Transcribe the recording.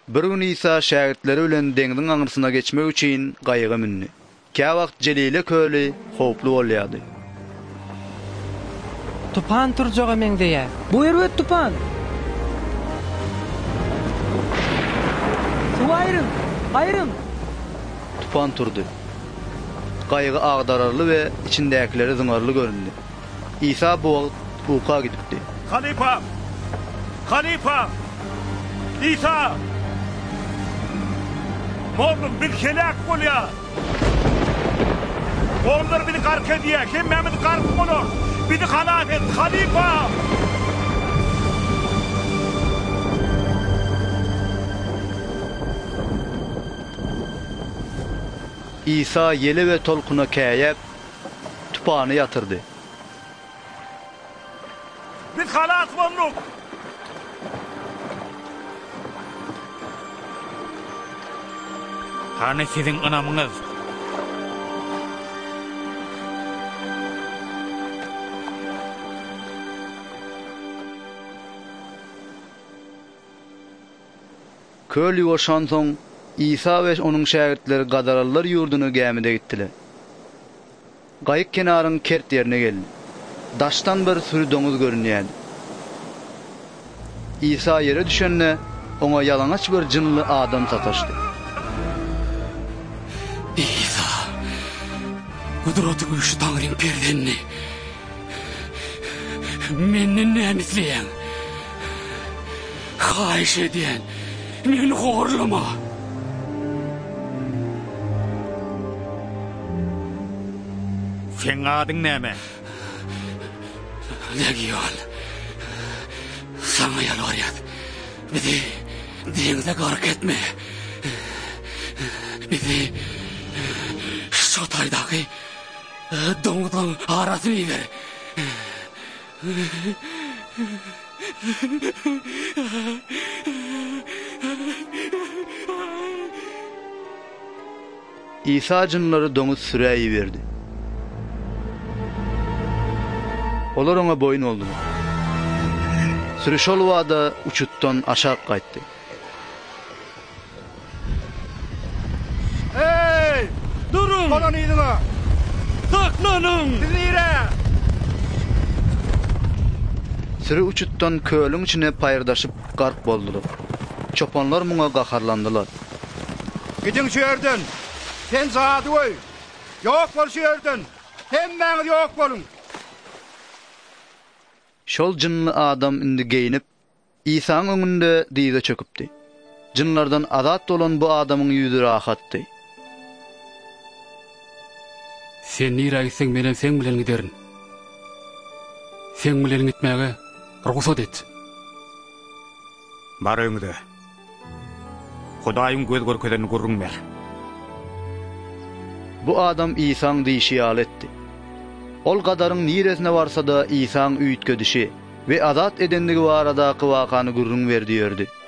Bir gün İsa şagirdleri bilen deňdiň aňyrsına geçmek üçin gaýyga mindi. Kä wagt Jelile köli howplu bolýardy. Tupan turjak emeňdeýä. Bu ýer tupan. Suwaýrym, aýrym. Tupan turdy. Gaýygy agdararly we içindäkileri zyňarly göründi. İsa bu wagt uka gidipdi. Halifa! İsa! Oğlum bir helak bolýar. Onlar bizi gark edýär, kim memedi gark bolar. Bizi halat et, halifa! İsa yeli ve tolkuna käýäp tupany yatırdy. Biz halat bolduk. Hani sizin anamınız? Köl ýuwaşan soň İsa we onuň şagirdleri gadarallar ýurduny gämide gitdiler. Gaýyk kenaryň kert ýerine geldi. Daşdan bir sürü doňuz görünýärdi. İsa ýere düşende oňa ýalanaç bir jynly adam sataşdy. İsa, kudrety güýçli Taňryň perdenini menden näme isleýän? Haýş edýän, meni horlama. Sen adyň näme? Legion. Sana ýalwarýar. Bizi deňde gark etme. Bizi şotaýdaky doňuzlaryň arasyny ber. İsa jynlary doňuz süräýi berdi. Olar ona boyun oldular. Sürü şol wada uçutdan aşağı gaýtdy. Hey! Durun! Bolan ýylyňa! Saklanyň! Sizire! Sürü uçutdan köölüň içine paýyrdaşyp gark boldular. Çopanlar muňa gaharlandylar. Gidiň şu ýerden. Sen zady goý. Ýok bol şu ýerden. Hemmeňiz ýok bolun. Şol jynly adam indi geýinip İsa'nın öňünde diýze çöküpdi. Jynlardan azat bolan bu adamyň ýüzi rahatdy. Sen nira gitseň menen sen bilen giderin. Sen bilen gitmäge ruhsat et. Bar öňde. Hudaýyň göz görkezini görüňmer. Bu adam İsa'nın diýişi ýaly etdi. Ol gadaryň niresine barsa da İsa'nın üýtgedişi we azat edendigi baradaky wakany gurrun berdi ýördi.